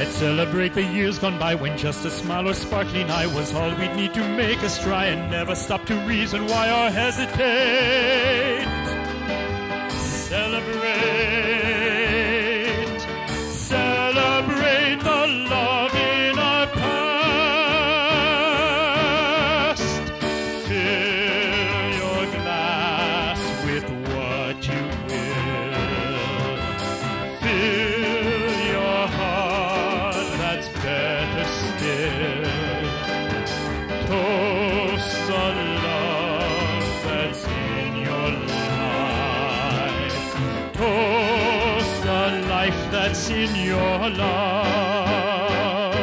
Let's celebrate the years gone by when just a smile or sparkling eye was all we'd need to make us try and never stop to reason why or hesitate. Celebrate the love in our past. Fill your glass with what you will. Fill your heart, that's better still. Toast the love that's in your life. Toast the life that's in your love.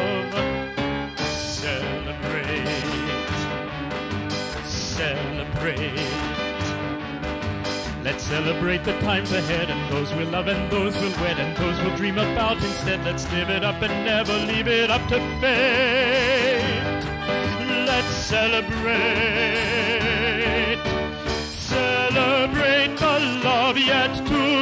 Celebrate. Let's celebrate the times ahead and those we'll love and those we'll wed and those we'll dream about instead. Let's live it up and never leave it up to fate. Let's celebrate. Celebrate the love yet to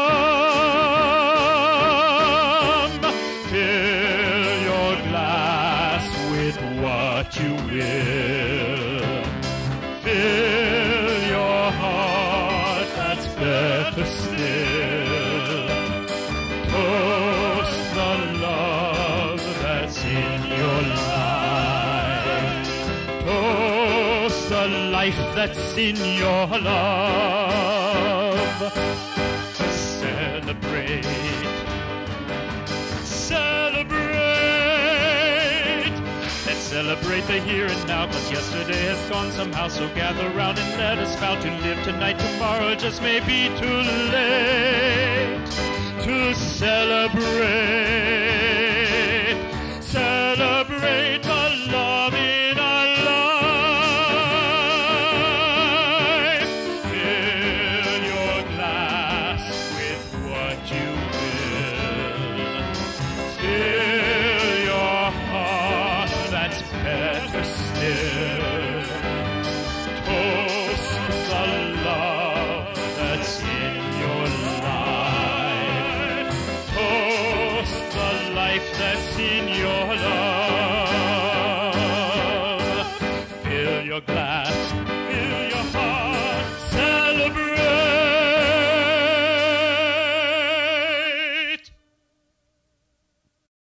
come. Fill your glass with what you will. Fill your heart, that's better still. Toast the love that's in your life. Toast the life that's in your love. Celebrate. Let's celebrate the here and now, 'cause yesterday has gone somehow. So gather round and let us vow to live tonight. Tomorrow just may be too late to celebrate. Celebrate the love in our life. Fill your glass with what you will. Fill your heart, that's better still. Toast the love that's in your life. Toast the life that's